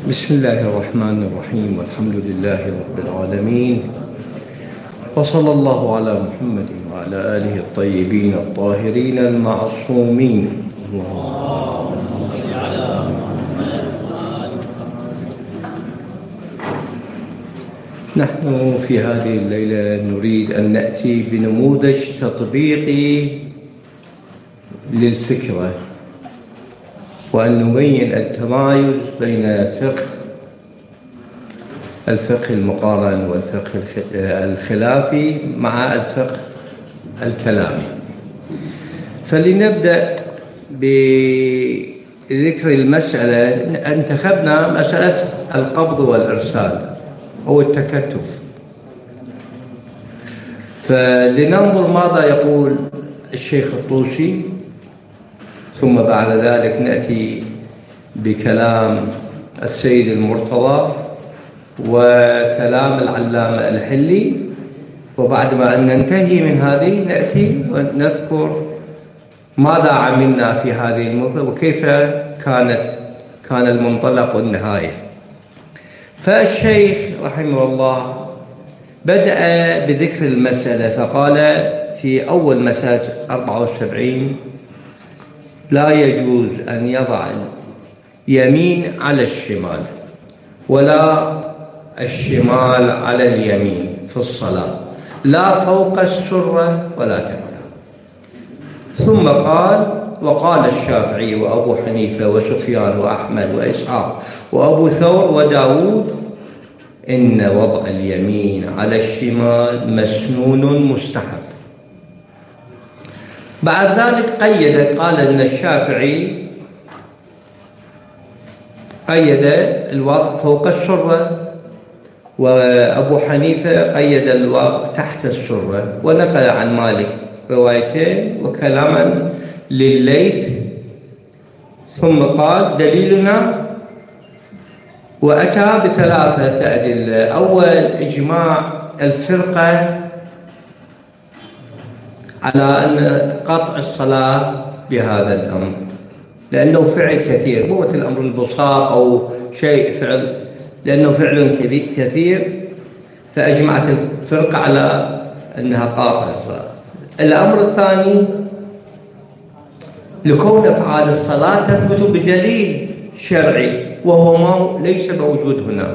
بسم الله الرحمن الرحيم، والحمد لله رب العالمين، وصلى الله على محمد وعلى آله الطيبين الطاهرين المعصومين. اللهم صل على محمد. نحن في هذه الليلة نريد أن نأتي بنموذج تطبيقي للفكرة، وأن نبين التمايز بين الفقه المقارن والفقه الخلافي مع الفقه الكلامي. فلنبدأ بذكر المسألة. انتخبنا مسألة القبض والإرسال أو التكتف، فلننظر ماذا يقول الشيخ الطوسي، ثم بعد ذلك نأتي بكلام السيد المرتضى وكلام العلامة الحلي، وبعد ما أن ننتهي من هذه نأتي ونذكر ماذا عملنا في هذه المدة وكيف كان المنطلق والنهاية. فالشيخ رحمه الله بدأ بذكر المسألة، فقال في أول مسألة 74: لا يجوز أن يضع اليمين على الشمال ولا الشمال على اليمين في الصلاة، لا فوق السرة ولا تحتها. ثم قال: وقال الشافعي وأبو حنيفة وسفيان وأحمد وإسحاق وأبو ثور وداود إن وضع اليمين على الشمال مسنون مستحب. بعد ذلك قال أن الشافعي قيد الوضع فوق السرة، وأبو حنيفة قيد الوضع تحت السرة، ونقل عن مالك روايتين وكلاما للليث. ثم قال: دليلنا، وأتى بثلاثة أدلة. أول: إجماع الفرقة على أن قطع الصلاة بهذا الأمر، لأنه فعل كثير، مو مثل أمر البصاق أو شيء فعل، لأنه فعل كثير، فأجمعت الفرقة على أنها قاطع الصلاة. الأمر الثاني: لكون أفعال الصلاة تثبت بدليل شرعي وهو ليس موجود هنا.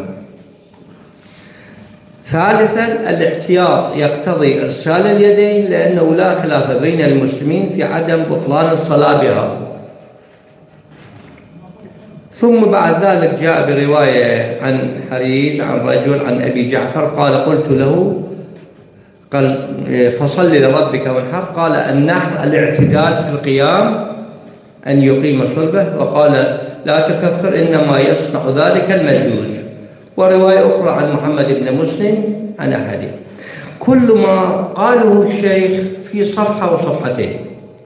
ثالثا: الاحتياط يقتضي إرسال اليدين، لأنه لا خلاف بين المسلمين في عدم بطلان الصلاة بها. ثم بعد ذلك جاء برواية عن حريز عن رجل عن أبي جعفر قال: قلت له فصل لربك وانحر. قال: النحر الاعتدال في القيام، أن يقيم صلبه. وقال: لا تكفر، إنما يصنع ذلك المجوز. ورواية أخرى عن محمد بن مسلم عن أحده. كل ما قاله الشيخ في صفحة وصفحتين.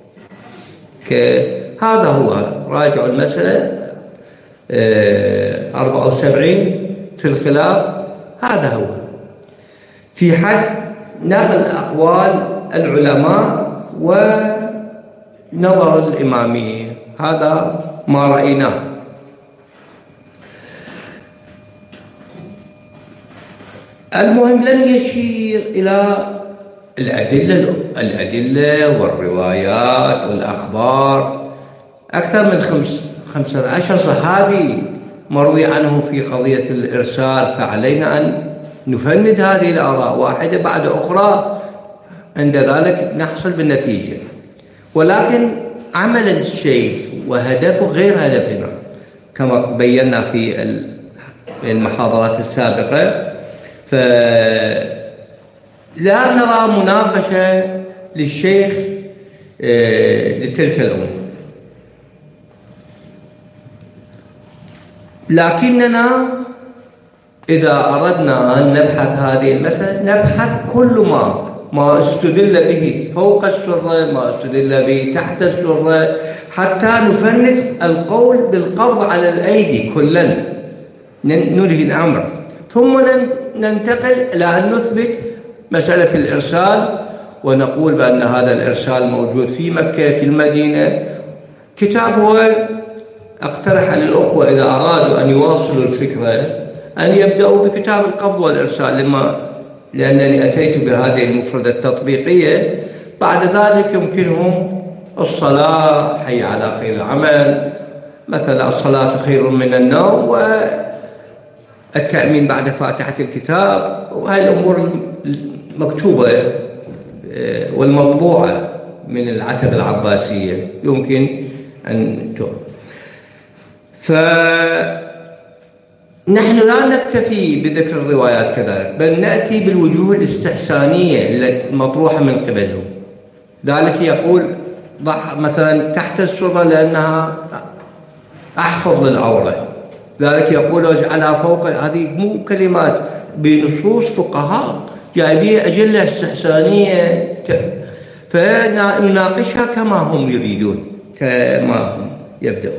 هذا هو راجع المسألة 74 في الخلاف. هذا هو في حد نقل أقوال العلماء ونظر الإمامية. هذا ما رأيناه. المهم لم يشير إلى الأدلة والروايات والأخبار. أكثر من 15 صحابي مروي عنه في قضية الإرسال، فعلينا أن نفند هذه الآراء واحدة بعد أخرى، عند ذلك نحصل بالنتيجة. ولكن عمل الشيخ وهدفه غير هدفنا كما بينا في المحاضرات السابقة. فلا نرى مناقشة للشيخ لتلك الأمور، لكننا إذا أردنا أن نبحث هذه المسألة نبحث كل ما استدل به فوق السرة، ما استدل به تحت السرة، حتى نفند القول بالقبض على الأيدي كلا، ننهي الأمر. ثم ننتقل إلى أن نثبت مسألة الإرسال، ونقول بأن هذا الإرسال موجود في مكة في المدينة. كتاب هو أقترح على الأخوة إذا أرادوا أن يواصلوا الفكرة أن يبدأوا بكتاب القبض والإرسال، لأنني أتيت بهذه المفردة التطبيقية. بعد ذلك يمكنهم الصلاة، حي على خير العمل، مثلا الصلاة خير من النوم، والتأمين بعد فاتحة الكتاب، وهذه الأمور المكتوبة والمطبوعة من العتبة العباسية يمكن أن فنحن لا نكتفي بذكر الروايات كذلك، بل نأتي بالوجوه الاستحسانية المطروحة من قبلهم. ذلك يقول ضع مثلا تحت السرة لأنها أحفظ للعورة، ذلك يقول اجعلها فوق. هذه مو كلمات، بنصوص فقهاء جايبية أجلة استحسانية، فنناقشها كما هم يريدون، كما هم يبدأون.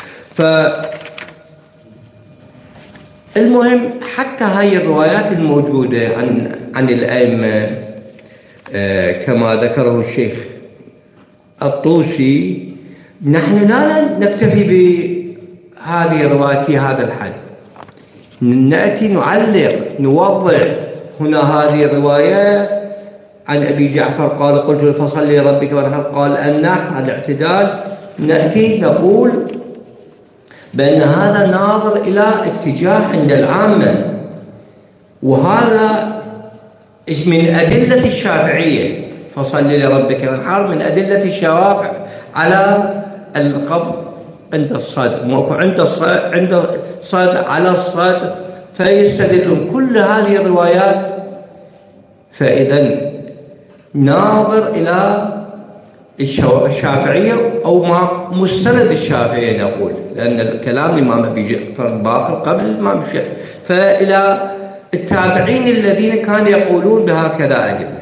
المهم حتى هاي الروايات الموجودة عن الأئمة كما ذكره الشيخ الطوسي، نحن لا نكتفي بهذه الروايات في هذا الحد، نأتي نعلق نوضح. هنا هذه الرواية عن أبي جعفر قال قلت فصل لربك وانحر، قال النحر الاعتدال، نأتي نقول بأن هذا ناظر إلى اتجاه عند العامة، وهذا من أدلة الشافعية، فصل لربك وانحر من أدلة الشوافع على القبض عند الصدر، موقع عند الصدر على الصدر، فيستدلون كل هذه الروايات. فإذا ناظر إلى الشافعية أو ما مستند الشافعية نقول، لأن الكلام الإمام أبي جعفر الباقر قبل الإمام الشافعي، فإلى التابعين الذين كانوا يقولون بهكذا أدلة.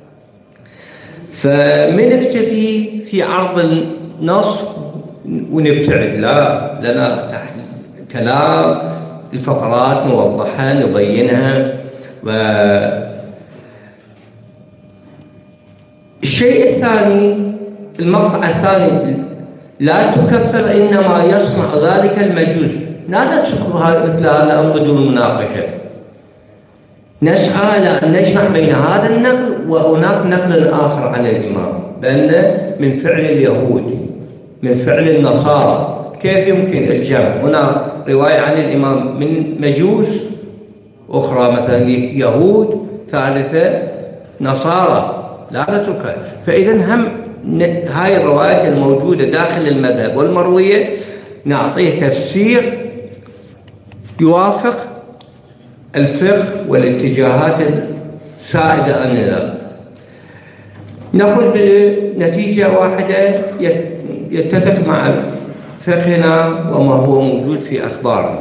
فمن نكتفي في عرض النص ونبتعد، لا لنا كلام الفقرات نوضحها نبينها. الشيء الثاني، المقطع الثاني، لا تكفر إنما يصنع ذلك المجوس. لا نترك مثل هذا بدون مناقشة، نسعى إلى أن نجمع بين هذا النقل وهناك نقل آخر عن الإمام بأن من فعل اليهود، من فعل النصارى. كيف يمكن الجمع؟ هنا رواية عن الإمام من مجوس، أخرى مثلا يهود، ثالثة نصارى، لا نتركها. فإذا هم هاي الروايات الموجودة داخل المذهب والمروية نعطيه تفسير يوافق الفقه والاتجاهات السائدة عننا، نأخذ بنتيجة واحدة يتفق مع فقهنا وما هو موجود في أخبارنا.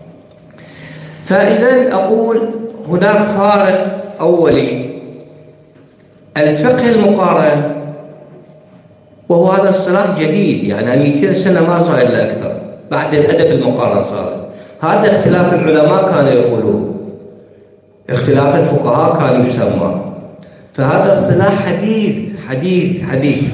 فإذا أقول هناك فارق أولي، الفقه المقارن، وهو هذا الصلاح جديد، يعني 200 سنة ما صار إلا أكثر بعد الأدب المقارن صار. هذا اختلاف العلماء كانوا يقولون، اختلاف الفقهاء كان يسمى، فهذا الصلاح حديث.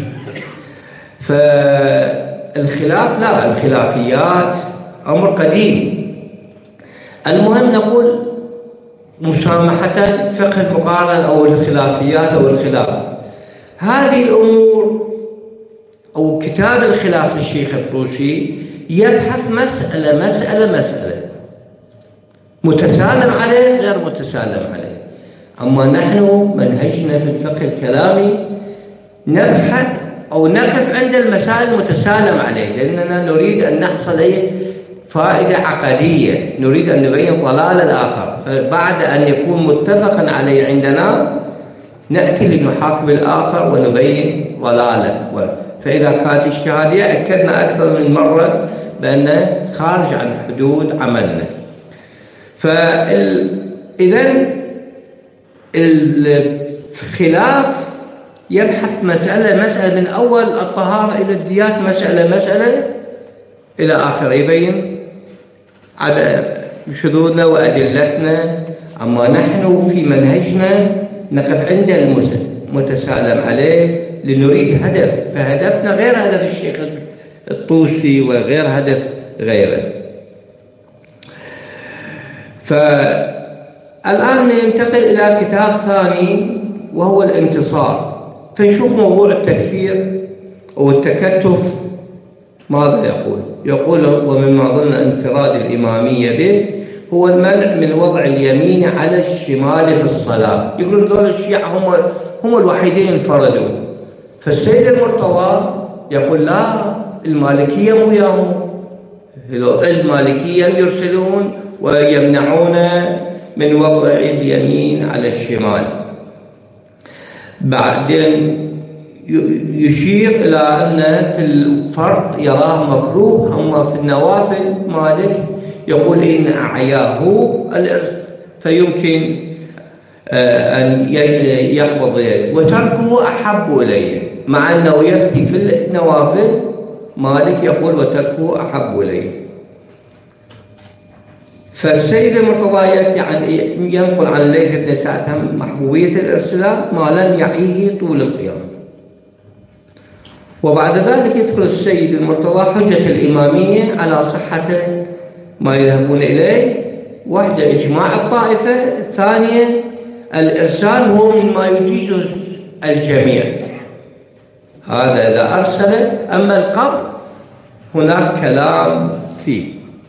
فالخلاف لا، الخلافيات أمر قديم. المهم نقول مسامحة فقه المقارن أو الخلافيات أو الخلاف، هذه الأمور أو كتاب الخلاف للشيخ الطوسي يبحث مسألة متسالم عليه غير متسالم عليه. أما نحن منهجنا في الفقه الكلامي نبحث أو نقف عند المسائل المتسالم عليه، لأننا نريد أن نحصل فائدة عقدية، نريد أن نبين ضلال الآخر، فبعد أن يكون متفقا عليه عندنا نأتي لنحاكم الآخر ونبين ضلاله. فإذا كانت اجتهادية أكدنا أكثر من مرة بأنه خارج عن حدود عملنا. فإذا الخلاف يبحث مسألة من أول الطهارة إلى الديات، مسألة إلى آخر، يبين على شذوذنا وأدلتنا. أما نحن في منهجنا نقف عند المتسالم عليه لنريد هدف، فهدفنا غير هدف الشيخ الطوسي وغير هدف غيره. فالآن ننتقل إلى كتاب ثاني وهو الانتصار، فنشوف موضوع التكفير أو التكتف ماذا يقول. يقول: ومما ضمن انفراد الإمامية به هو المنع من وضع اليمين على الشمال في الصلاة. يقولون دول الشيعة هم الوحيدين انفردوا. فالسيد المرتضى يقول: لا، المالكية مو وياهم، المالكية يرسلون ويمنعون من وضع اليمين على الشمال. بعدين يشير إلى أن في الفرض يراه مكروه، أما في النوافل مالك يقول إن أعياه فيمكن أن يقبض يده، وتركه أحب إليه، مع أنه يفتي في النوافل مالك يقول وتركه أحب إليه. فالسيد المرتضى يأتي ينقل عن الليث بن سعد محبوبية الارسال ما لن يعيه طول القيام. وبعد ذلك يدخل السيد المرتضى حجة الإمامية على صحة ما يذهبون إليه: واحدة إجماع الطائفة، الثانية الإرسال هو مما يجيز الجميع، هذا إذا أرسلت. أما القبض هناك كلام فيه.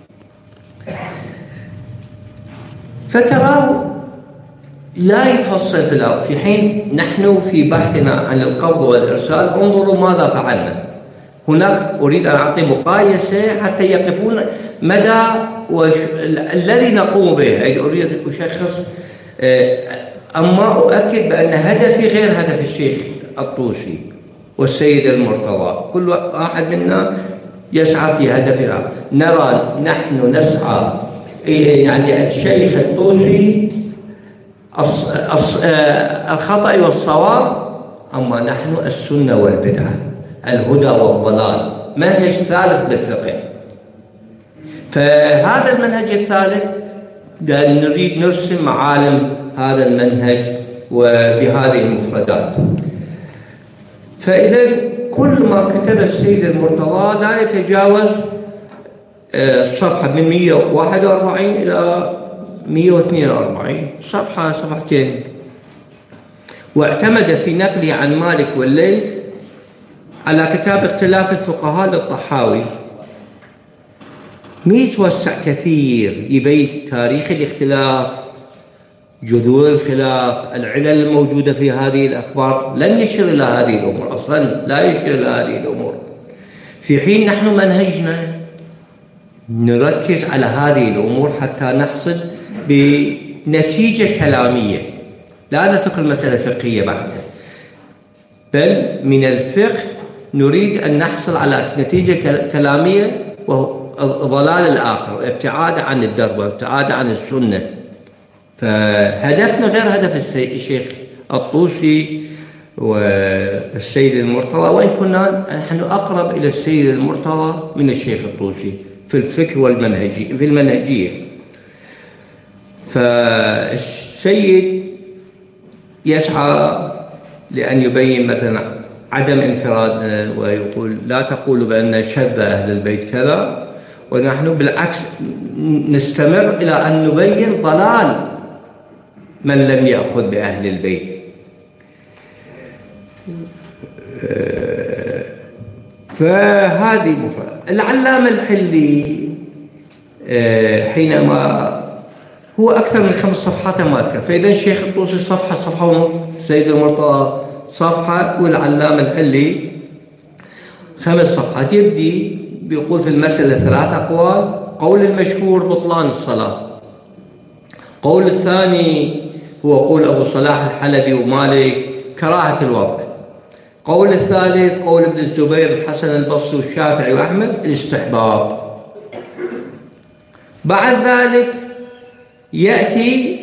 فتراه لا يفصل في الأرض، في حين نحن في بحثنا عن القبض والإرسال انظروا ماذا فعلنا. هناك أريد أن أعطي مقايسة حتى يقفون مدى الذي نقوم به. أي أريد أن أشخص، أما أؤكد بأن هدفي غير هدف الشيخ الطوسي والسيد المرتضى. كل واحد منا يسعى في هدفها. نرى نحن نسعى، يعني الشيخ الطوسي الخطأ والصواب، أما نحن السنة والبدعة، الهدى والضلال، منهج ثالث بالفقه. فهذا المنهج الثالث نريد نرسم معالم هذا المنهج وبهذه المفردات. فإذا كل ما كتب السيد المرتضى لا يتجاوز الصفحة من 141 إلى 142 صفحة، صفحتين. واعتمد في نقله عن مالك والليث على كتاب اختلاف الفقهاء للطحاوي. يتوسع كثير، يبين تاريخ الاختلاف، جذور الخلاف، العلل الموجودة في هذه الأخبار. لن يشير إلى هذه الأمور أصلا، لا يشير إلى هذه الأمور، في حين نحن منهجنا نركز على هذه الأمور حتى نحصل بنتيجة كلامية. لا نترك المسألة فقهية بعد، بل من الفقه نريد أن نحصل على نتيجة كلامية، وهو ضلال الآخر، ابتعاد عن الدرب وابتعاد عن السنة. فهدفنا غير هدف الشيخ الطوسي والسيد المرتضى، وإن كنا نحن أقرب إلى السيد المرتضى من الشيخ الطوسي في الفكر والمنهجية، في المنهجية. فالسيد يسعى لأن يبين مثلا عدم انفرادنا، ويقول لا تقولوا بأن شذ أهل البيت كذا، ونحن بالعكس نستمر إلى أن نبين ضلال من لم يأخذ بأهل البيت. فهذه مفردة. العلامة الحلي حينما هو أكثر من 5 صفحات ما أذكر، فإذا الشيخ الطوسي صفحة ونصف، السيد المرتضى صفحة، والعلامة الحلي 5 صفحات. يبدي بيقول في المسألة 3 أقوال. قول المشهور بطلان الصلاة. قول الثاني هو قول أبو صلاح الحلبي ومالك كراهة الوضع. قول الثالث قول ابن الزبير الحسن البصري والشافعي وأحمد الاستحباب. بعد ذلك يأتي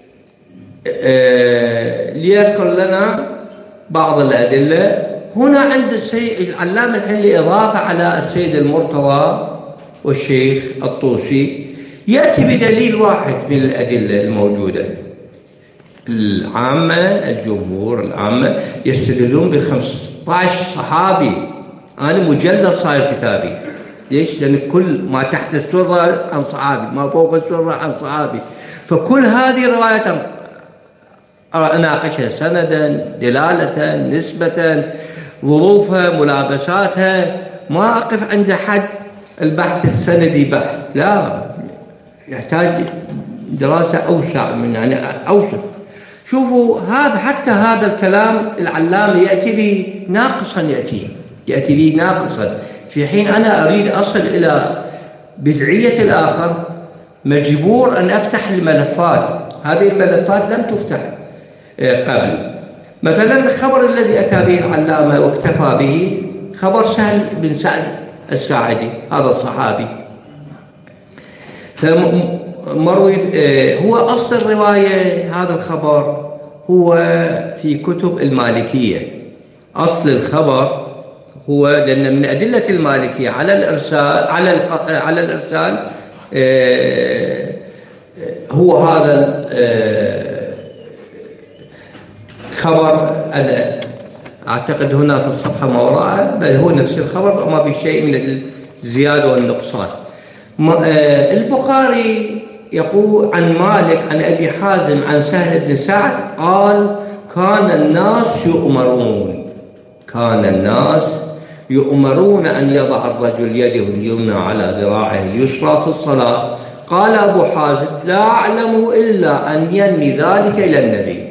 ليذكر لنا بعض الأدلة. هنا عند السيد العلامة الحلي إضافة على السيد المرتضى والشيخ الطوسي، يأتي بدليل واحد من الأدلة الموجودة. العامة، الجمهور العامة يستدلون ب15 صحابي. أنا مجلد صاير كتابي ليش؟ لأن كل ما تحت السرة عن صحابي، ما فوق السرة عن صحابي. فكل هذه الروايات أناقشها سندا، دلالة، نسبة، ظروفها، ملابساتها. ما أقف عند حد البحث السندي بحث، لا، يحتاج دراسة أوسع من يعني أوسع. شوفوا هذا، حتى هذا الكلام العلامة يأتي به ناقصا، يأتي به ناقصا، في حين أنا أريد أصل إلى بدعية الآخر، مجبور أن أفتح الملفات. هذه الملفات لم تفتح قبل. مثلا الخبر الذي أتى به العلامة واكتفى به خبر سهل بن سعد الساعدي، هذا الصحابي، فمروي هو أصل الرواية. هذا الخبر هو في كتب المالكية. أصل الخبر هو، لأن من أدلة المالكية على الإرسال، على الإرسال هو هذا خبر. أنا أعتقد هنا في الصفحة ما وراءه، بل هو نفس الخبر وما بشيء من الزيادة والنقصان. البخاري يقول عن مالك عن أبي حازم عن سهل بن سعد قال: كان الناس يؤمرون أن يضع الرجل يده اليمنى على ذراعه اليسرى في الصلاة. قال أبو حازم: لا أعلم إلا أن ينمي ذلك إلى النبي.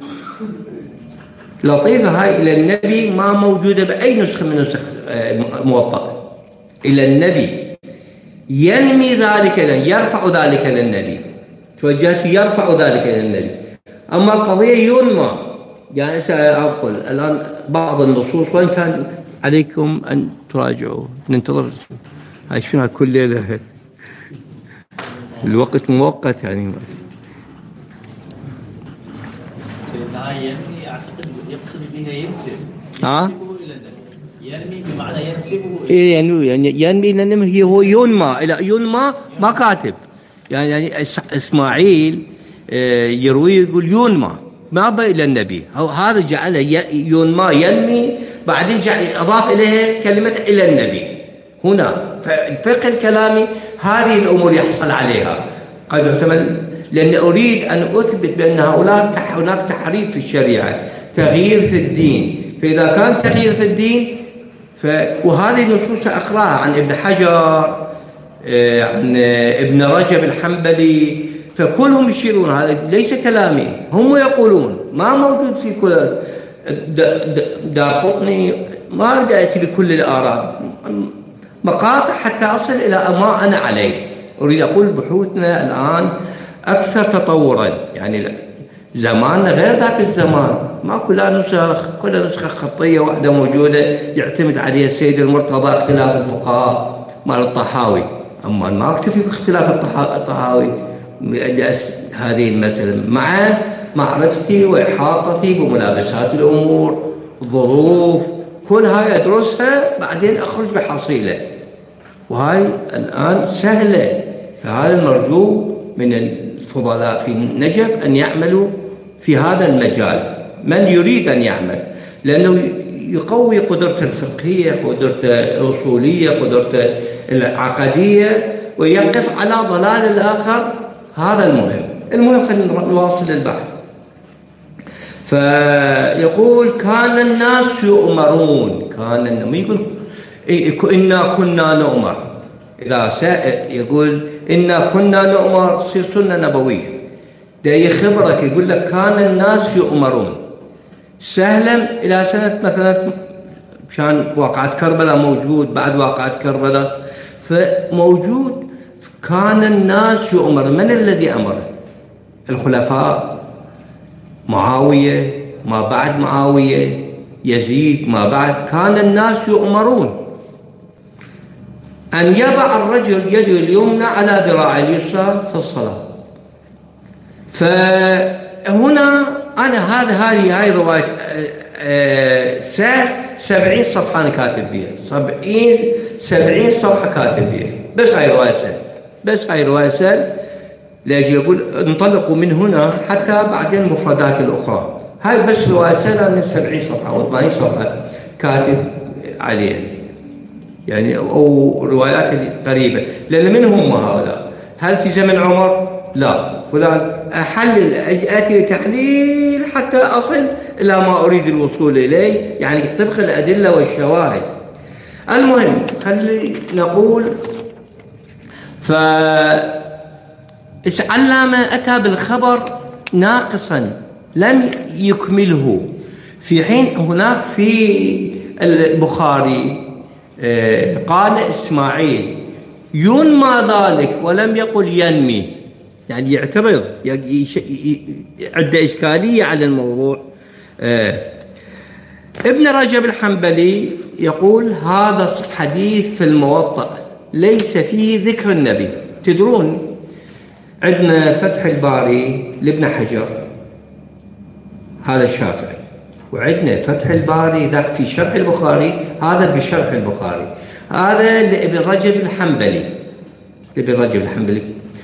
لطيفة هاي، إلى النبي ما موجودة بأي نسخة من نسخ موطأ. إلى النبي، ينمي ذلك، يرفع ذلك إلى النبي، توجهت يرفع ذلك إلى النبي. أما القضية ينمى، يعني سأقول الآن بعض النصوص، وإن كان عليكم أن تراجعوا، ننتظر. هاي شنو كل ليلة، الوقت مؤقت يعني. سيدنا ينمي أعتقد يقصد بها ينسب إلى النبي. ينمي بمعنى ينسبه إيه، يعني ينمي، لأنه هو ينمى إلى ينمى، ما كاتب يعني إسماعيل يروي يقول ينمى ما بقى إلى النبي، هذا جعل ينمى ينمي، بعدين أضاف إليه كلمة إلى النبي. هنا فالفقه الكلامي هذه الأمور يحصل عليها قد يحتمل، لأن أريد أن أثبت بأن هناك تحريف في الشريعة، تغيير في الدين. فإذا كان تغيير في الدين وهذه النصوص أقرأها عن ابن حجر، عن ابن رجب الحنبلي، فكلهم يشيرون، هذا ليس كلامي، هم يقولون ما موجود في كل دارقطني. ما أريد أتي بكل الآراء، مقاطع حتى أصل إلى ما أنا عليه. أريد أقول بحوثنا الآن أكثر تطورا، يعني زماننا غير ذاك الزمان، ما كل نسخة خطية واحدة موجودة يعتمد عليها السيد المرتضى اختلاف الفقهاء مال الطحاوي. أما ما أكتفي باختلاف الطحاوي هذه المسألة، مع معرفتي وإحاطتي بملابسات الأمور، ظروف، كل هاي أدرسها، بعدين أخرج بحصيلة، وهاي الآن سهلة. فهذا المرجو من الفضلاء في النجف أن يعملوا في هذا المجال، من يريد أن يعمل، لأنه يقوي قدرته الفقهية، قدرته الأصولية، قدرته العقدية، ويقف على ضلال الآخر. هذا المهم خلينا نواصل البحث. فيقول كان الناس يؤمرون، يقول إنا كنا نؤمر. إذا يقول إنا كنا نؤمر تصير سنة نبوية. ده يخبرك، يقول لك كان الناس يؤمرون. سهلا إلى سنة مثلا مشان واقعة كربلاء موجود، بعد واقعة كربلاء فموجود كان الناس يؤمر. من الذي أمر؟ الخلفاء، معاوية، ما بعد معاوية، يزيد، ما بعد. كان الناس يؤمرون أن يضع الرجل يده اليمنى على ذراع اليسرى في الصلاة. فهنا أنا هاي رواية سهل 70 صفحة أنا كاتب بها، 70 صفحة كاتب بها، بس هاي رواية سهل، لأجل يقول انطلقوا من هنا حتى بعدين المفردات الأخرى. هاي بس رواية سهل من 70 صفحة و 80 صفحة كاتب عليها. يعني أو روايات قريبة. لأن من هم هؤلاء؟ هل في زمن عمر؟ لا. فلان أحلل، آتي لتحليل حتى أصل إلى ما أريد الوصول إليه، يعني طبق الأدلة والشواهد. المهم خلي نقول، فالعلامة أتى بالخبر ناقصا لم يكمله، في حين هناك في البخاري قال إسماعيل ينمى ذلك ولم يقل ينمي، يعني يعترض، عنده إشكالية على الموضوع. ابن رجب الحنبلي يقول هذا حديث في الموطأ ليس فيه ذكر النبي. تدرون عندنا فتح الباري لابن حجر، هذا الشافعي، وعندنا فتح الباري ذاك في شرح البخاري، هذا بشرح البخاري، هذا لابن رجب الحنبلي. ابن رجب الحنبلي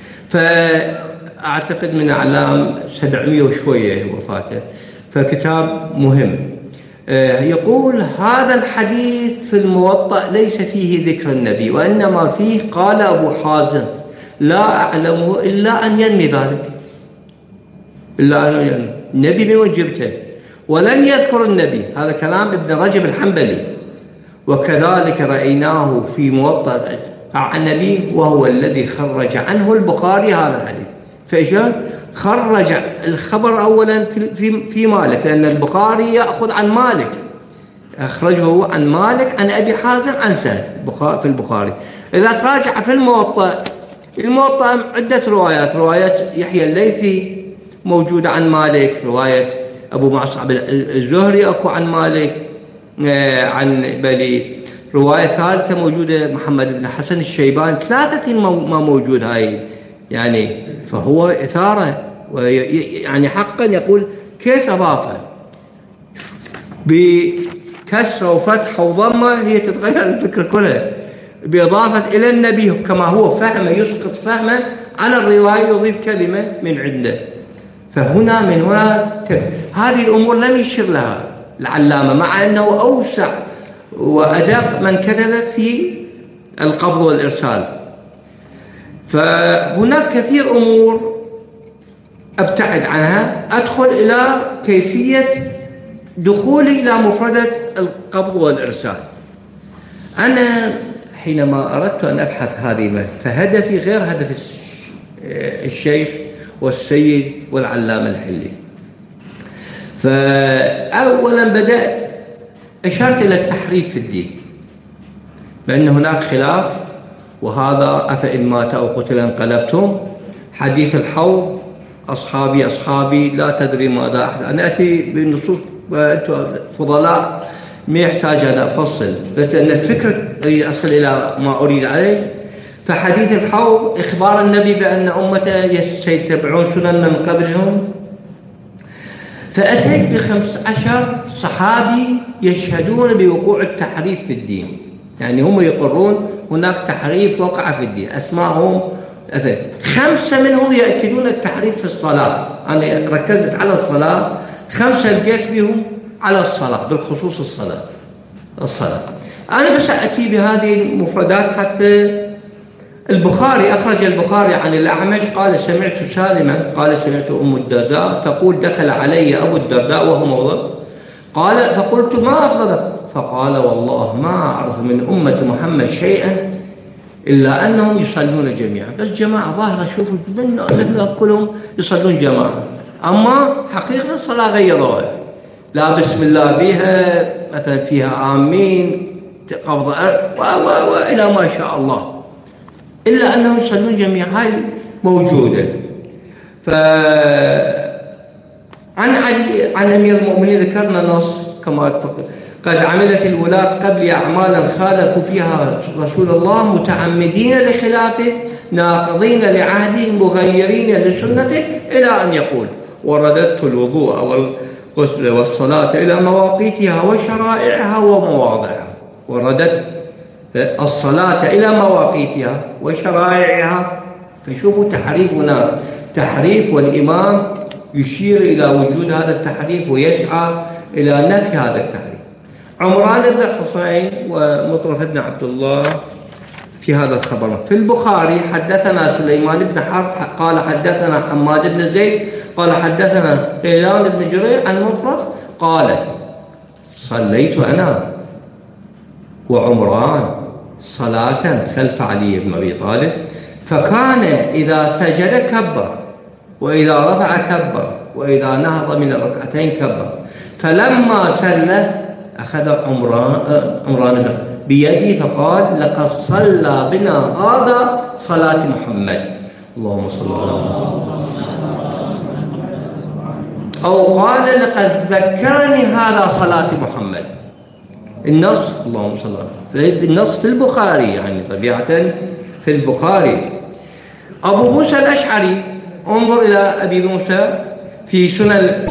فأعتقد من أعلام 700 وشوية وفاته، فكتاب مهم. يقول هذا الحديث في الموطأ ليس فيه ذكر النبي، وإنما فيه قال أبو حازم لا أعلمه إلا أن ينمي ذلك، إلا أن ينمي النبي من وجبته، ولم يذكر النبي. هذا كلام ابن رجب الحنبلي. وكذلك رأيناه في موطأ عن النبي، وهو الذي خرج عنه البخاري هذا الحديث. فإيش خرج الخبر أولا في مالك، لأن البخاري يأخذ عن مالك، أخرجه عن مالك عن أبي حازم عن سهل في البخاري. إذا تراجع في الموطأ عدة روايات، رواية يحيى الليثي موجودة عن مالك، رواية أبو مصعب الزهري أكو عن مالك عن بلي، رواية ثالثة موجودة محمد بن حسن الشيباني، ثلاثة ما موجود هاي يعني. فهو إثارة، يعني حقا يقول كيف أضافه بكسرة وفتحة وضمة، هي تتغير الفكرة كلها، بإضافة إلى النبي كما هو فهمه، يسقط فهمه على الرواية، يضيف كلمة من عنده. فهنا من هنا هذه الأمور لم يشير لها العلامة، مع أنه أوسع وأدق من كتب في القبض والإرسال. فهناك كثير أمور أبتعد عنها، أدخل إلى كيفية دخولي إلى مفردة القبض والإرسال. أنا حينما أردت أن أبحث هذه، فهدفي غير هدف الشيخ والسيد والعلامة الحلي. فأولا بدأت أشرت إلى التحريف في الدين، بأن هناك خلاف، وهذا أفإن مات أو قتل انقلبتم، حديث الحوض أصحابي لا تدري ماذا أحدث. أنا أتي بنصوص فضلاء ما يحتاج أن أفصل، بس أن الفكرة أصل إلى ما أريد عليه. فحديث الحوض إخبار النبي بأن أمته سيتبعون سنن من قبلهم. فأتيت ب15 صحابي يشهدون بوقوع التحريف في الدين، يعني هم يقرون هناك تحريف وقع في الدين، أسمائهم 5 منهم يأكدون التحريف في الصلاة. أنا ركزت على الصلاة، 5 لقيت بهم على الصلاة، بالخصوص الصلاة. أنا بس أتي بهذه المفردات. حتى البخاري أخرج البخاري عن الأعمش قال سمعت سالما قال سمعت أم الدرداء تقول دخل علي أبو الدرداء وهو موضع، قال فقلت ما أفضلك؟ فقال والله ما أعرف من أمة محمد شيئا إلا أنهم يصلون جميعا. بس جماعة ظاهرة، شوفوا كلهم يصلون جماعة، أما حقيقة الصلاة غيروها، لا بسم الله بها مثلا فيها آمين قبض وإلى ما شاء الله، إلا أنهم يصلون جميعا، هاي موجودة. عن علي عن أمير المؤمنين ذكرنا نص كما قد عملت الولاة قبل أعمالا خالفوا فيها رسول الله متعمدين لخلافه ناقضين لعهده مغيرين لسنته، إلى أن يقول ورددت الوضوء والغسل والصلاة إلى مواقيتها وشرائعها ومواضعها. ورددت الصلاة إلى مواقيتها وشرائعها. فشوفوا تحريف هناك تحريف، والإمام يشير إلى وجود هذا التحريف ويسعى إلى نفي هذا التحريف. عمران بن الحصين ومطرف بن عبد الله في هذا الخبر. في البخاري حدثنا سليمان بن حرب قال حدثنا حماد بن زيد قال حدثنا غيلان بن جرير عن مطرف قال صليت أنا وعمران صلاة خلف علي بن أبي طالب فكان إذا سجد كبر وإذا رفع كبر وإذا نهض من الركعتين كبر، فلما سلى أخذ عمران بيدي فقال لقد صلى بنا هذا صلاة محمد اللهم صل على محمد، أو قال لقد ذكرني هذا صلاة محمد. النص اللهم صل على النص في البخاري، يعني طبيعة في البخاري. أبو موسى الأشعري انظر إلى أبي موسى في سنن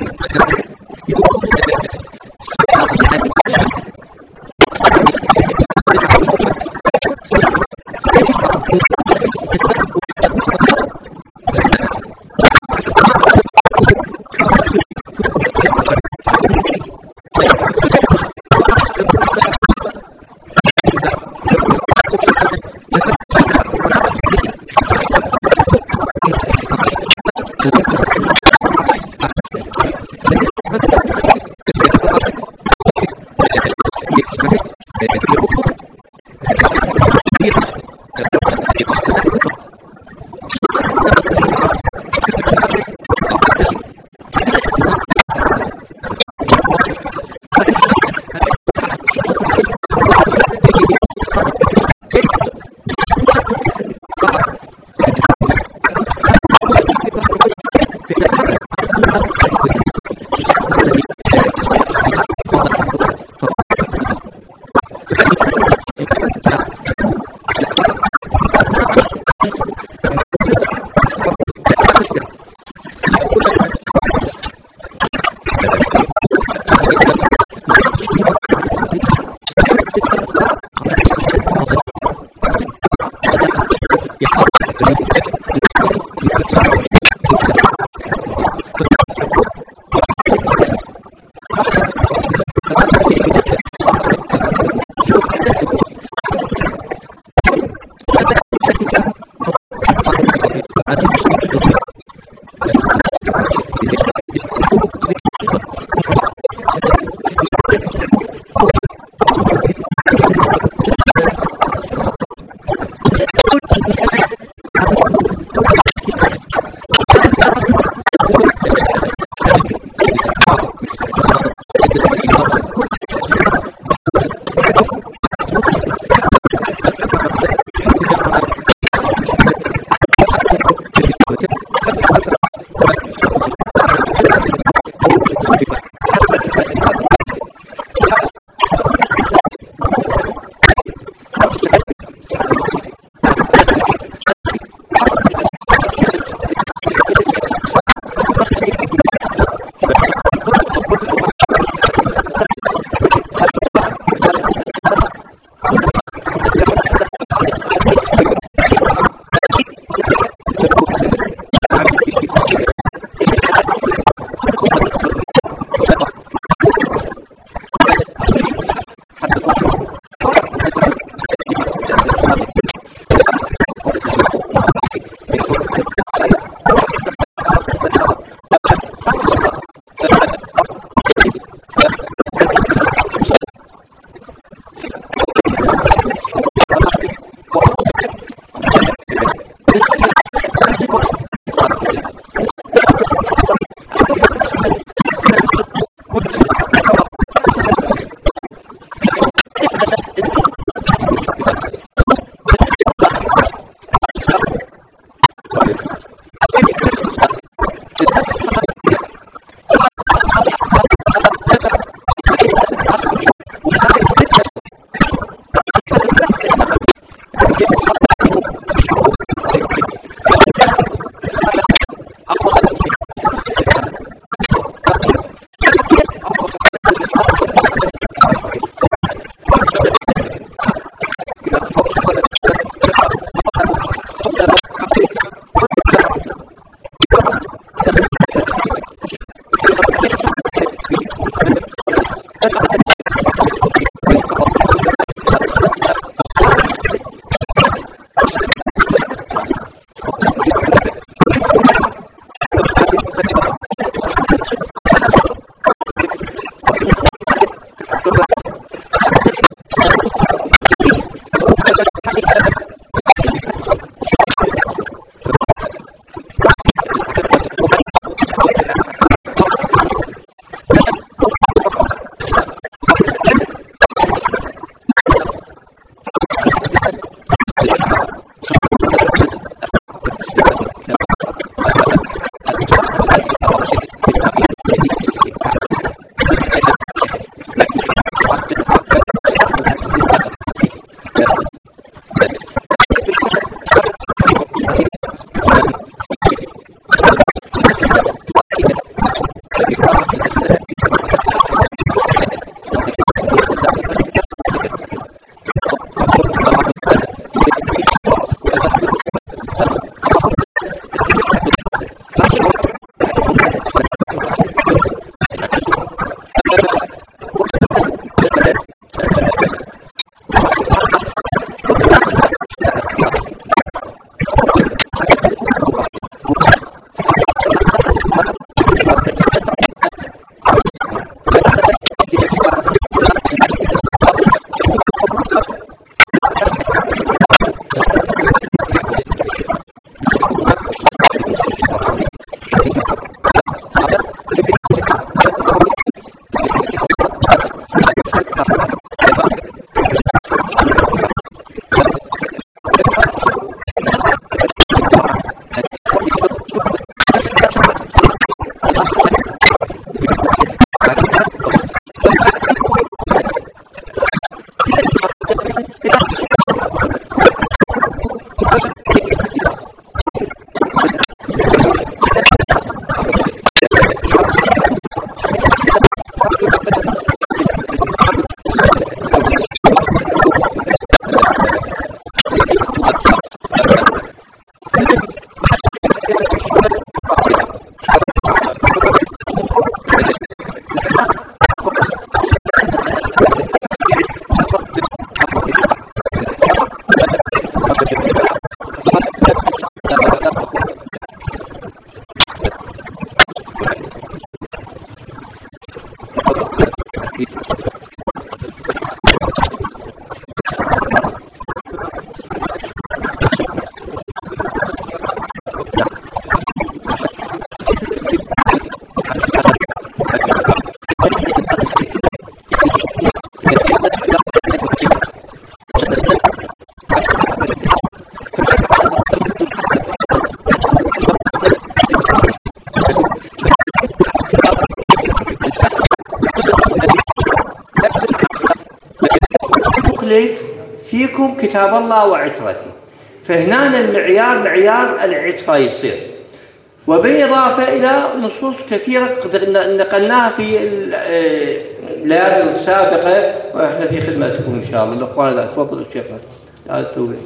يخلف فيكم كتاب الله وعترته. فهنا المعيار معيار العترة يصير، وبالإضافة إلى نصوص كثيرة نقلناها في الليالي السابقة، وإحنا في خدمتكم إن شاء الله. الأخوان لا تفضلوا شيخنا. لا التوبة.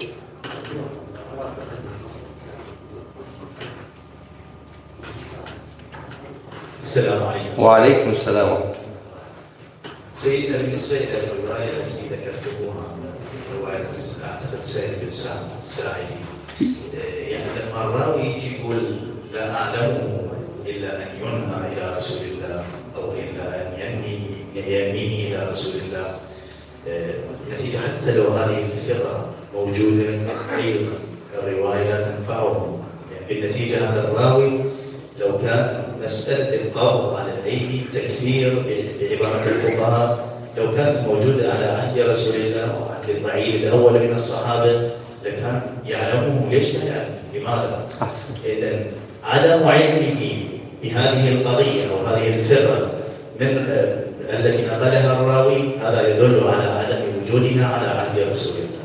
السلام عليكم. وعليكم السلام. سيدنا بالنسبة للرواية التي ذكرتموها، رواية أعتقد سيد بن سعد الساعدي، يعني لما الراوي يجي يقول لا أعلمه إلا أن ينهى إلى رسول الله أو إلا أن ينميه إلى رسول الله، نتيجة حتى لو هذه الفقرة موجودة أيضا الرواية لا تنفعه، يعني بالنتيجة هذا الراوي لو كان مسألة القبض على الأيدي تكفير بعبارة الفقهاء لو كانت موجودة على عهد رسول الله وعهد الرعيل الأول من الصحابة لكان يعلمه. ليش لا يعلم؟ لماذا؟ إذن عدم علمه بهذه القضية أو هذه الفقرة من التي نقلها الراوي هذا يدل على عدم وجودها على عهد رسول الله.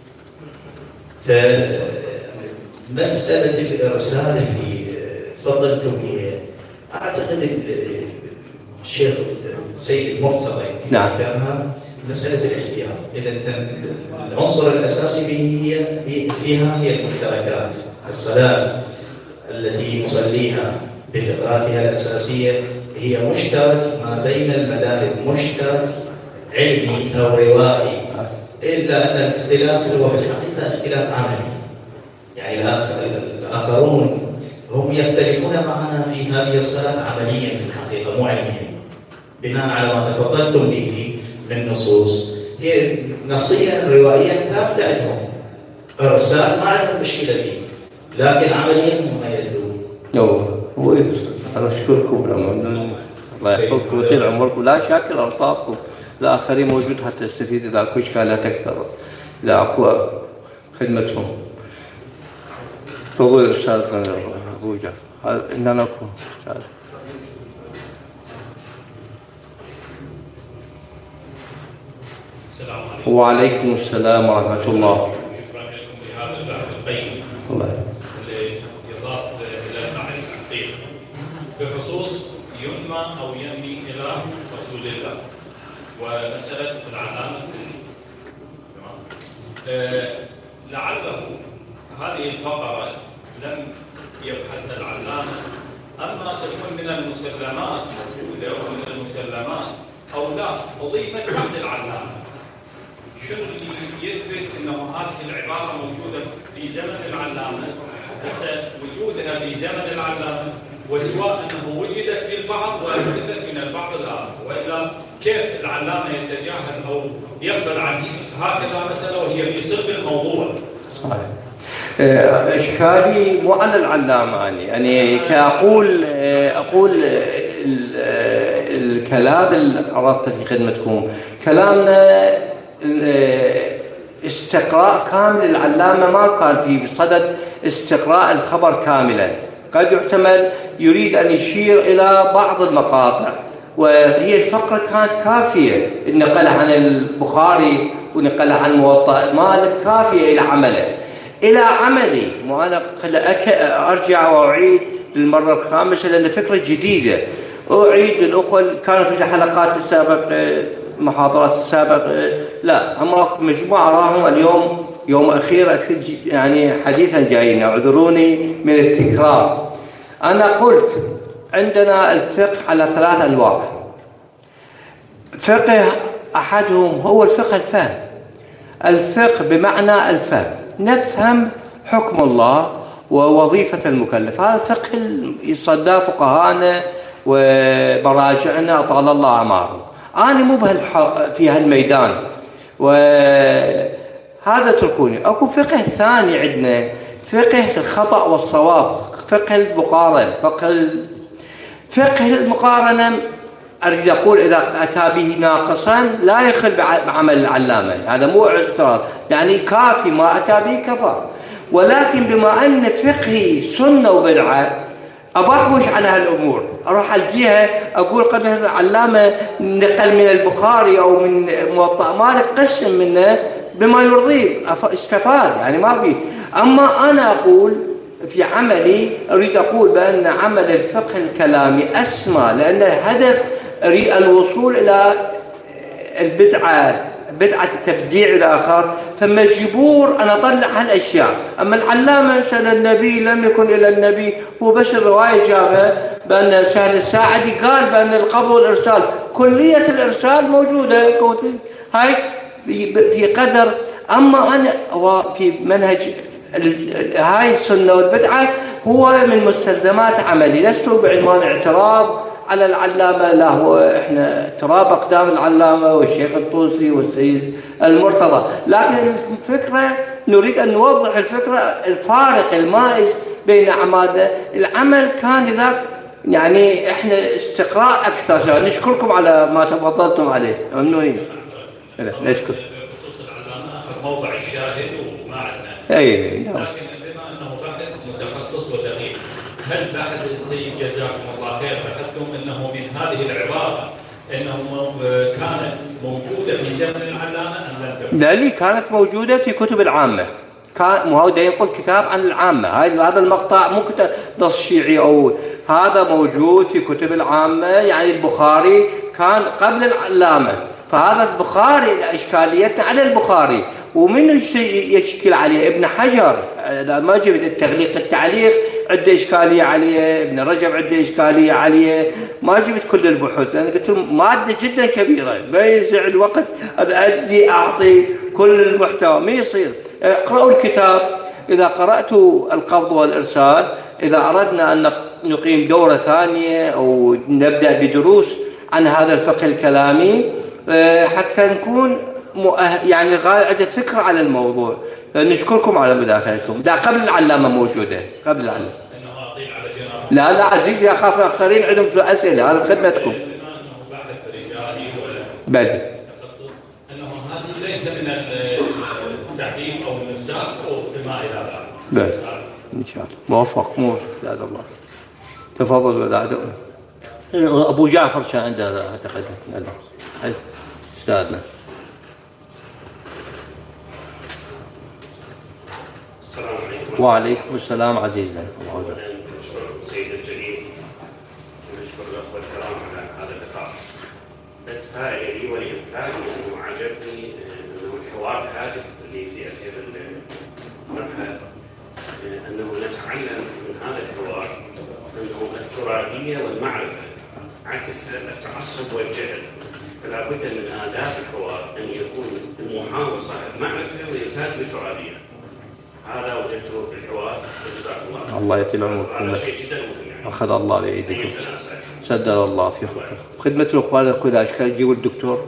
فمسألة الإرسال اللي تفضلتم بها أعتقد الشيخ سيد المرتضى كانها مسألة الاحتياط. إذا العنصر الأساسي فيها هي المشتركات. الصلاة التي نصليها بفقراتها الأساسية هي مشترك ما بين المذاهب، مشترك علمي أو روائي، إلا أن الاختلاف هو في الحقيقة اختلاف عملي. يعني الآخرون هم يختلفون معنا في هذه الصلاة عمليا في الحقيقة مو علميا، بناء على ما تفضلتم به من نصوص هي نصيا روائيا ثابتة عندهم، إرسال ما عندهم مشكلة به، لكن عمليا هم يدون. أنا أشكركم الله يحفظكم ويطيل عمركم. لا شاكر ألطافكم، الآخرين موجود حتى تستفيد إذا أكو إشكال لا تكثر، إذا أكو خدمتهم. تفضل الأستاذ أبو جعفر. إننا أكو أستاذ. السلام عليكم. وعليكم السلام ورحمة الله. شكرا لكم لهذا البحث القيم اللي يضاف إلى المعرفة العقيدة بخصوص ينمى أو ينمي إلى رسول الله ومسألة العلامة. لعله هذه الفقرة لم يبحث العلامة، أما تكون من المسلمات موجودة ومن المسلمات أو لا أضيفت بعد العلامة. شنو اللي يثبت أنه هذه العبارة موجودة في زمن العلامة، وجودها في زمن العلامة، وسواء أنه وجدت في البعض وحدثت من البعض الآخر، وإلا كيف العلامة يتجاهل أو يقبل عن هكذا مسألة وهي في صلب الموضوع؟ صحيح. إشكالي مو على العلامة، يعني كأقول الكلام اللي أردت في خدمتكم كلامنا استقراء كامل العلامة ما كان في بصدد استقراء الخبر كاملا. قد يحتمل يريد أن يشير إلى بعض المقاطع، وهي الفقرة كانت كافية، نقل عن البخاري ونقل عن موطأ مالك كافية إلى عملي. وأنا أرجع وأعيد للمرة الخامسة لأن فكرة جديدة. أعيد للأخوة كانوا في الحلقات السابقة المحاضرات السابقة، لا أمرك مجموعة راهم اليوم يوم أخير يعني حديثا جايين، اعذروني من التكرار. أنا قلت عندنا الفقه على 3 أنواع. فقه أحدهم هو الفقه الفهم، الفقه بمعنى الفهم، نفهم حكم الله ووظيفة المكلف. هذا فقه يصدى فقهانا ومراجعنا طال الله أعمارهم. أنا مو في هالميدان، وهذا تركوني. أكو فقه ثاني عندنا، فقه الخطأ والصواب، فقه المقارنة. فقه المقارنة أريد أقول إذا أتى به ناقصا لا يخل بعمل العلامة، هذا مو اعتراض، يعني كافي ما أتى به كفى. ولكن بما أن فقهي سنة وبدعة أبحوش على هالأمور، أروح الجهة أقول قد هذا العلامة نقل من البخاري أو من موطأ مالك قسم منه بما يرضيه استفاد، يعني ما في. أما أنا أقول في عملي أريد أقول بأن عمل الفقه الكلامي أسمى، لأن الهدف الوصول إلى بدعة التبديع إلى آخر، فمجبور أن أطلع هالأشياء. أما العلامة سأل النبي لم يكن إلى النبي، هو بس الرواية جابها بأن سهل الساعدي قال بأن القبض والإرسال كلية الإرسال موجودة هاي في قدر. أما أنا في منهج هاي السنة والبدعة هو من مستلزمات عملي، لست بعنوان اعتراض على العلامة، لا، هو إحنا تراب أقدام العلامة والشيخ الطوسي والسيد المرتضى، لكن الفكرة نريد أن نوضح الفكرة الفارق المائز بين أعمالنا. العمل كان لذلك يعني إحنا استقراء أكثر. نشكركم على ما تفضلتم عليه، ممنونين. نشكر. موضع الشاهد وما عندنا. أي نعم. لكن بما أنه بحث متخصص ودقيق، هل بحث السيد جزاكم الله خير بحثتم أنه من هذه العبارة أنه كانت موجودة في زمن العلامة أم لم تكن؟ لا، لي كانت موجودة في كتب العامة. كان هو ده يقول كتاب عن العامة، هذا المقطع مو كتاب نص شيعي أو هذا موجود في كتب العامة. يعني البخاري كان قبل العلامة، فهذا البخاري إشكاليتنا على البخاري. ومن يشكل عليه ابن حجر، ما جبت التعليق عنده إشكالية عليه، ابن رجب عنده إشكالية عليه، ما جبت كل البحوث لأن قلت لهم مادة جدا كبيرة ما يسع الوقت أدي أعطي كل المحتوى، ما يصير. اقرأوا الكتاب. إذا قرأتوا القبض والإرسال، إذا أردنا أن نقيم دورة ثانية أو نبدأ بدروس عن هذا الفقه الكلامي حتى نكون يعني عندنا فكرة على الموضوع. نشكركم على مداخلتكم. ده قبل العلامة موجودة، قبل العلامة. لا لا عزيزي، أخاف آخرين عندهم أسئلة، أنا خدمتكم. بل أنه هذه ليس من التعديل أو من الساق أو بما إلى ذلك. بل إن شاء الله موفق أستاذ الله. تفضل وذاك أبو جعفر كان عنده أعتقد أستاذنا. السلام عليكم. وعليكم السلام عزيزنا. نشكر السيد الجليل ونشكر الأخوة الكرام على هذا اللقاء. بس فائدة لي ولإمثالي أنه عجبني أنه الحوار الهادف اللي في أخير المبحث أنه نتعلم من هذا الحوار أنه الترابية والمعرفة عكس التعصب والجهل، فلا بد من آداب الحوار أن يكون المحاور صاحب معرفة ويمتاز بالترابية. هذا وجدته في الحوار، وجزاكم الله. الله يطيل عمركم. هذا شيء جدا مهم. أخذ الله بأيديكم. سدد الله في خدمة الأخوان كذا أشكال يجيبوا الدكتور.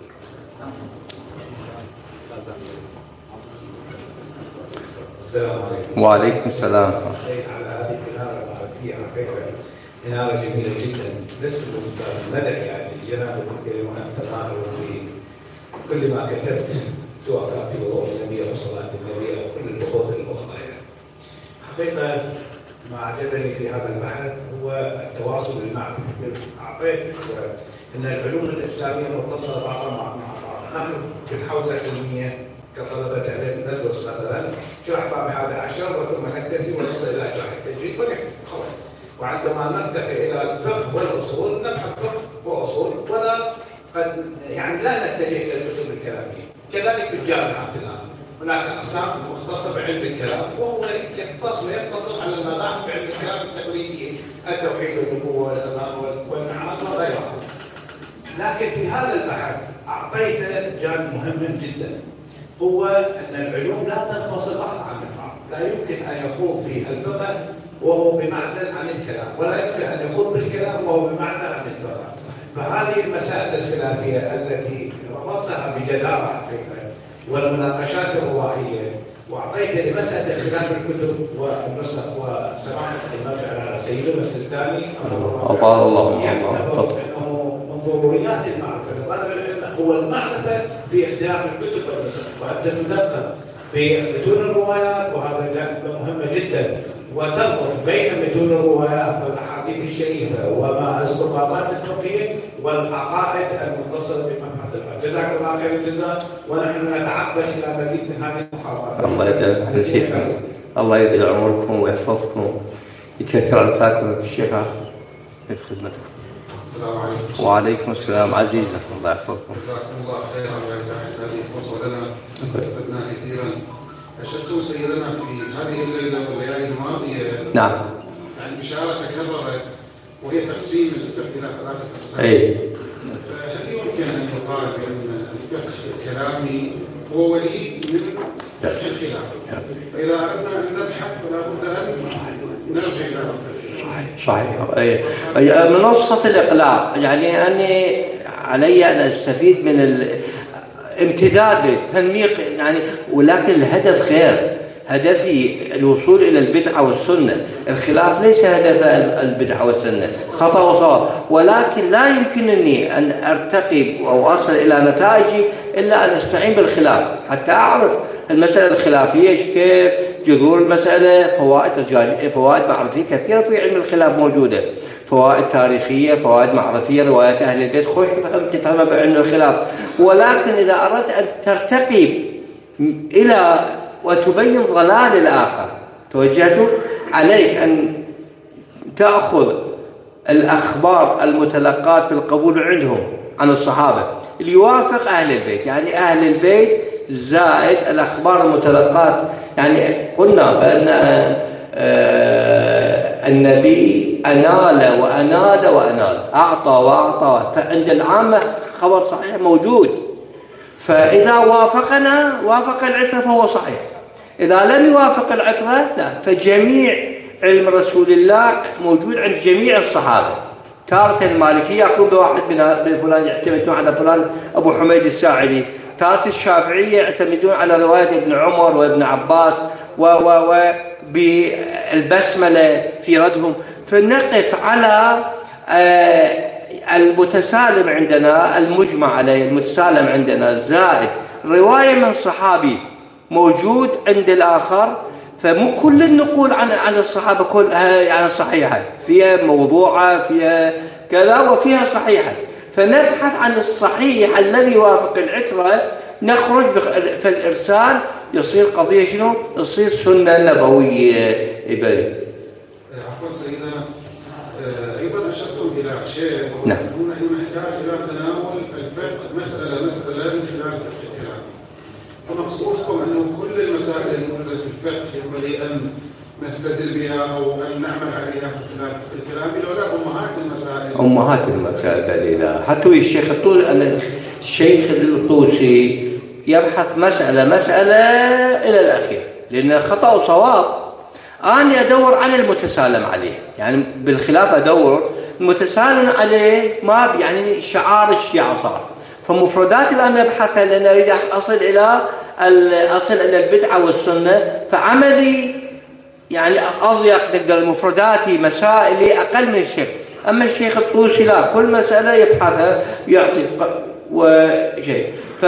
السلام عليكم. وعليكم السلام. على هذه الإنارة المعرفية على فكرة إنارة جميلة جدا، لست مدح يعني جناب المكرم وأنا أتفاعل في كل ما كتبت سواء كان في وضوء النبي أو صلاة النبي أو كل البحوث الأخرى. يعني حقيقة ما عجبني في هذا البحث هو التواصل المعرفي. أعطيت أن العلوم الإسلامية متصلة بعضها مع بعض. نحن في الحوزة العلمية كطلبة ندرس مثلا شرح باب 11 وثم نكتفي ونصل إلى شرح التجريد ونكتفي خلاص. وعندما نرتقي إلى الفقه والأصول نبحث فقه وأصول، ولا قد يعني لا نتجه إلى الكتب الكلامية. كذلك في الجامعات الآن هناك أقسام مختصة بعلم الكلام، وهو يختص ويقتصر على المباحث بعلم الكلام التقليدي، التوحيد والنبوة والمعاد وغيرها. لكن في هذا البحث أعطيت جانب مهم جدا، هو أن العلوم لا تنفصل بعضها عن بعض. لا يمكن أن يخوض في الفقه وهو بمعزل عن الكلام، ولا يمكن أن يخوض بالكلام وهو بمعزل عن الفقه. فهذه المسائل الخلافية التي ربطتها بجدارة والمناقشات الروائية، وأعطيت لمسألة خلاف الكتب والنسخ وسماحة المرجع على سيدنا السيستاني أطال الله من ضروريات المعرفة لطالب العلم هو المعرفة في إحداث الكتب والنسخ، وأنت تدقق في متون الروايات، وهذا جانب مهم جدا. وتربط بين متون الروايات والاحاديث الشريفه وما الاستنباطات الفقهيه والعقائد المتصله بمبحث الفقه. جزاك الله خير الجزاء، ونحن نتعبش الى مزيد من هذه المحاضرات. الله يجعل فيكم، الله يطيل عمركم ويحفظكم، يكثر الفاكم الشيخ في خدمتكم. السلام عليكم. وعليكم السلام عزيزة، الله يحفظكم. جزاكم الله خيرا ويجعل هذه الفرصة لنا استفدنا كثيرا. أشدت سيدنا في هذه الليلة والليالي الماضية نعم عن إشارة تكررت وهي تقسيم الفقه إلى 3 أقسام. هل يمكن أن يقال بأن الفقه الكلامي هو ولي من فقه الخلاف؟ فإذا أردنا أن نبحث فلا بد أن نرجع إلى صحيح. منصة الإقلاع، يعني أني علي أن أستفيد من امتداد تنميق، يعني ولكن الهدف غير هدفي الوصول إلى البدعة والسنة. الخلاف ليس هدف البدعة والسنة، خطأ وصواب، ولكن لا يمكنني أن أرتقي أو أصل إلى نتائجي إلا أن أستعين بالخلاف حتى أعرف المسألة الخلافية كيف، جذور المسألة، فوائد معرفية كثيرة في علم الخلاف موجودة، فوائد تاريخية، فوائد معرفية، روايات أهل البيت، خوش تفهمها بعلم الخلاف. ولكن إذا أردت أن ترتقي إلى وتبين ضلال الآخر توجهت عليك أن تأخذ الأخبار المتلقاة بالقبول عندهم عن الصحابة اللي يوافق أهل البيت، يعني أهل البيت زائد الأخبار المتلقاة. يعني قلنا بأن النبي أنال وأناد وأنال، أعطى وأعطى، فعند العامة خبر صحيح موجود، فإذا وافق العترة فهو صحيح، إذا لم يوافق العترة لا. فجميع علم رسول الله موجود عند جميع الصحابة. تارة المالكية يأخذون بواحد من فلان يعتمدون على فلان أبو حميد الساعدي، تارة الشافعية يعتمدون على رواية ابن عمر وابن عباس وبالبسملة في ردهم. فنقف على المتسالم عندنا، المجمع عليه المتسالم عندنا، زائد رواية من صحابي موجود عند الآخر. فمو كل النقول عن الصحابة كلها يعني صحيحة، فيها موضوعة، فيها كذا وفيها صحيحة. فنبحث عن الصحيح الذي يوافق العترة، نخرج فالإرسال يصير قضية شنو؟ يصير سنة نبوية. عفوا سيدنا، أيضا أشرتم إلى شيء، نعم، نحن نحتاج إلى تناول الفقه مسألة من خلال الفقه الكلامي. فمقصودكم أنه كل المسائل الموجودة في الفقه ينبغي أن نستدل بها أو أن نعمل عليها في خلال الكلام، ولا أمهات المسائل دليلها. حتى الشيخ الطوسي يبحث مسألة إلى الأخير، لأن خطأ وصواب أنا أدور على المتسالم عليه، يعني بالخلاف أدور المتسالم عليه، ما يعني شعار الشيعة صار. فمفردات الآن نبحثها لأن أريد أصل إلى البدعة والسنة. فعملي يعني أضيق، نقدر مفرداتي مسائلي أقل من الشيخ. أما الشيخ الطوسي لا، كل مسألة يبحثها يعطي وشيء.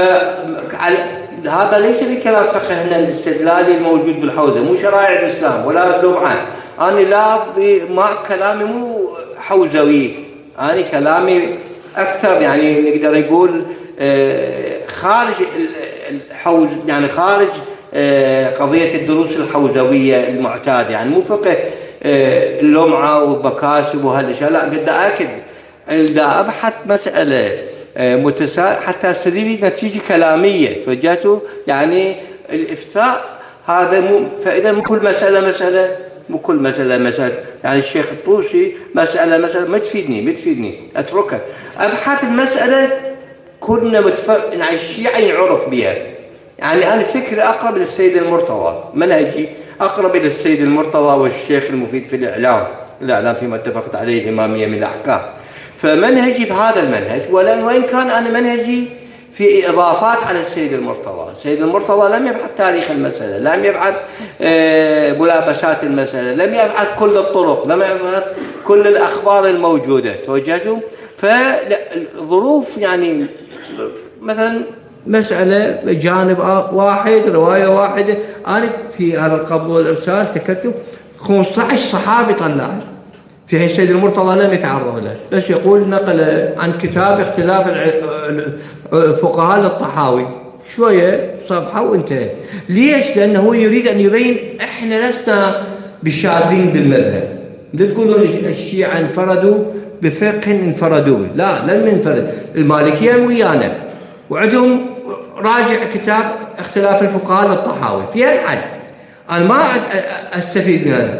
فهذا ليس في كلام فقهنا الاستدلالي الموجود بالحوزة، مو شرائع الإسلام ولا لمعان. أنا لا ما كلامي مو حوزوي، أنا كلامي أكثر يعني نقدر يقول خارج الحوز، يعني خارج قضية الدروس الحوزوية المعتادة، يعني مو فقه اللمعة وبكاسب وهالأشياء، لا. قد أكد إذا أبحث مسألة حتى أستدل نتيجة كلامية توجهته، يعني الإفتاء هذا فإذا مو كل مسألة يعني الشيخ الطوسي مسألة ما تفيدني أتركها، أبحث المسألة كنا يعني الشيعة يعرف بها. يعني أنا فكري أقرب للسيد المرتضى، منهجي أقرب إلى السيد المرتضى والشيخ المفيد في الإعلام فيما اتفقت عليه الإمامية من الأحكام. فمنهجي بهذا المنهج، وإن كان أنا منهجي في إضافات على السيد المرتضى. السيد المرتضى لم يبحث تاريخ المسألة، لم يبحث ملابسات المسألة، لم يبحث كل الطرق، لم يبحث كل الأخبار الموجودة توجهتم. فالظروف يعني مثلا مسألة جانب واحد، رواية واحدة، أنا في هذا القبض والإرسال تكتب 15 صحابي طلع في حين السيد المرتضى لم يتعرض له، بس يقول نقل عن كتاب اختلاف الفقهاء للطحاوي شوية صفحة وانتهى. ليش؟ لأنه يريد أن يبين إحنا لسنا بالشاذين بالمذهب. تقولون الشيعة انفردوا بفقه انفردوا به، لا لم ينفرد. المالكية ويانا وعندهم راجع كتاب اختلاف الفقهاء للطحاوي في الحد. أنا ما أستفيد منه،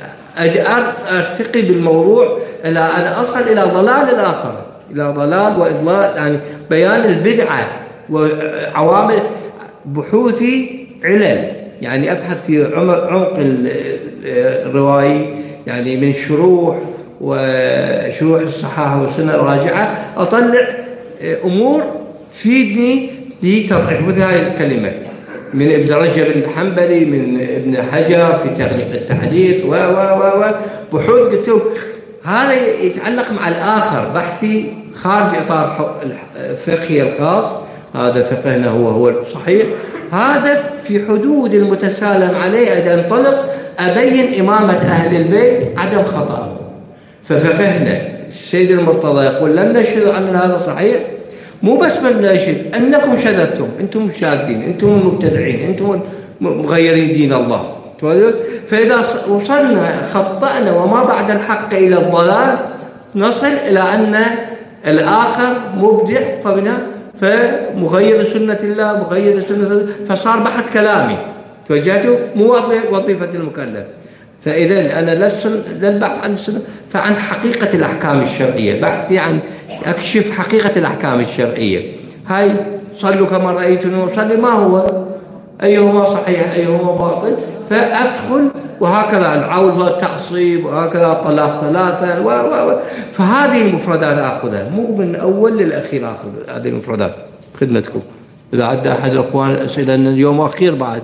أرتقي بالموضوع إلى أن أصل إلى ضلال الآخر، إلى ضلال وإضلال، يعني بيان البدعة وعوامل بحوثي علل، يعني أبحث في عمق الرواية، يعني من شروح وشروح الصحاحة والسنة الراجعة أطلع أمور تفيدني لتضعيف مثل هذه الكلمة من ابن رجب الحنبلي، من ابن حجر في تغليق التحديث بحوث. قلت له هذا يتعلق مع الآخر، بحثي خارج إطار الفقهي الخاص، هذا فقهنا هو الصحيح، هذا في حدود المتسالم عليه. إذا انطلق أبين إمامة أهل البيت عدم خطأ. ففقهنا السيد المرتضى يقول لم نشهد أن هذا صحيح، مو بس من نشهد أنكم شذذتم، أنتم شاذين، أنتم مبتدعين، أنتم مغيرين دين الله. فإذا وصلنا خطأنا وما بعد الحق إلى الضلال، نصل إلى أن الآخر مبدع فمغير سنة الله، مغير سنة، فصار بحث كلامي توجهته مو وظيفة المكلف. فإذا أنا للبحث عن السنة فعن حقيقة الأحكام الشرعية، بحثي عن أكشف حقيقة الأحكام الشرعية. هاي صلوا كما رأيتني وصلي، ما هو أيهما صحيح أيهما باطل، فأدخل وهكذا العول والتعصيب وهكذا الطلاق ثلاثا فهذه المفردات أخذها، مو من أول للأخير أخذ هذه المفردات. خدمتكم إذا عدى أحد الأخوان أسئلة، أن اليوم أخير بعد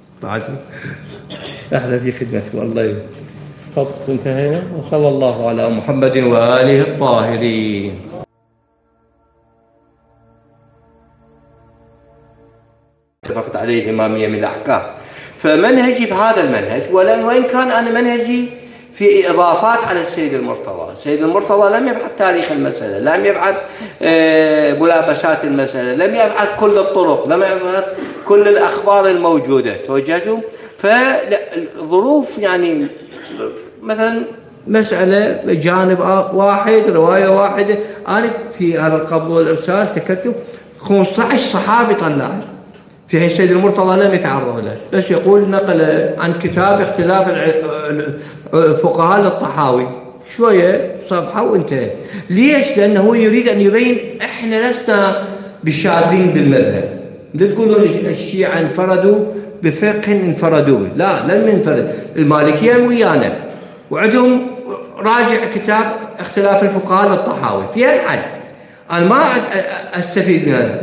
أحلى في خدمتكم. الله يفضل. انتهينا، وصلى الله على محمد وآله الطاهرين. اتفقت عليه الإمامية من الأحكام، فمنهجي بهذا المنهج، وإن كان أنا منهجي في إضافات على السيد المرتضى. السيد المرتضى لم يبحث تاريخ المسألة، لم يبحث ملابسات المسألة، لم يبحث كل الطرق، لم يبحث كل الأخبار الموجودة توجهته. فالظروف يعني مثلا مسألة جانب واحد، رواية واحدة، أنا في هذا القبض والإرسال تكتب 15 صحابي طلع في حين السيد المرتضى لم يتعرض له، بس يقول نقل عن كتاب اختلاف الفقهاء للطحاوي شوية صفحة وانتهى. ليش؟ لأنه يريد أن يبين إحنا لسنا بالشاذين بالمذهب. تقولون الشيعة انفردوا بفقه انفردوا به، لا لم ينفرد. المالكية ويانا وعندهم راجع كتاب اختلاف الفقهاء للطحاوي في الحد. أنا ما أستفيد منه،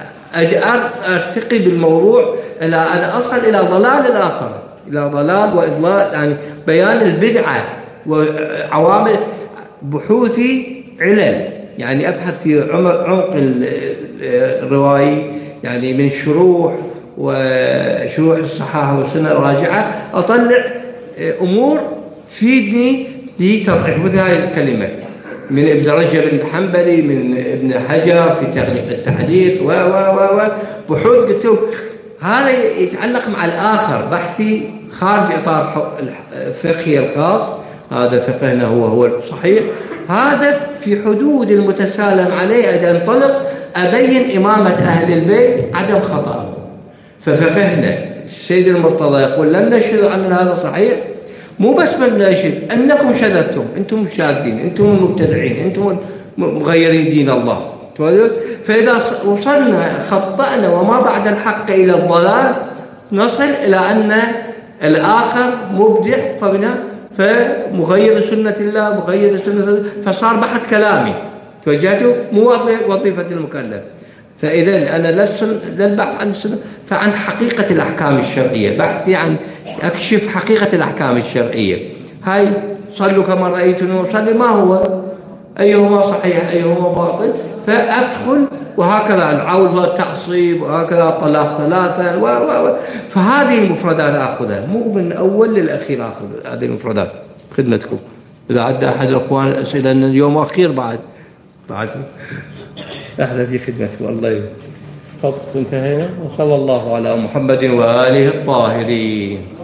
أرتقي بالموضوع إلى أن أصل إلى ضلال الآخر، إلى ضلال وإضلال، يعني بيان البدعة وعوامل بحوثي علل، يعني أبحث في عمق الرواية، يعني من شروح وشروح الصحاحة والسنة الراجعة أطلع أمور تفيدني لتضعيف مثل هذه الكلمة من ابن رجب الحنبلي، من ابن حجر في تغليق التحديث بحوث. قلت له هذا يتعلق مع الآخر، بحثي خارج إطار الفقهي الخاص، هذا فقهنا هو الصحيح، هذا في حدود المتسالم عليه. إذا انطلق أبين إمامة أهل البيت عدم خطأ. ففقهنا السيد المرتضى يقول لم نشهد أن هذا صحيح، مو بس من نشهد أنكم شذذتم، أنتم شاذين، أنتم مبتدعين، أنتم مغيرين دين الله. فإذا وصلنا خطأنا وما بعد الحق إلى الضلال، نصل إلى أن الآخر مبدع فمغير سنة الله، مغير سنة، فصار بحث كلامي توجهته مو وظيفة المكلف. فإذا أنا للبحث عن السنة فعن حقيقة الأحكام الشرعية، بحثي عن أكشف حقيقة الأحكام الشرعية. هاي صلوا كما رأيتني وصلي، ما هو أيهما صحيح أيهما باطل، فأدخل وهكذا العول والتعصيب، وهكذا الطلاق ثلاثا فهذه المفردات أخذها، مو من أول للأخير أخذ هذه المفردات. خدمتكم إذا عدى أحد الأخوان أسئلة، أن اليوم أخير بعد احنا في خدمتكم. الله يخلص. انتهينا. وصلى الله على محمد وآله الطاهرين.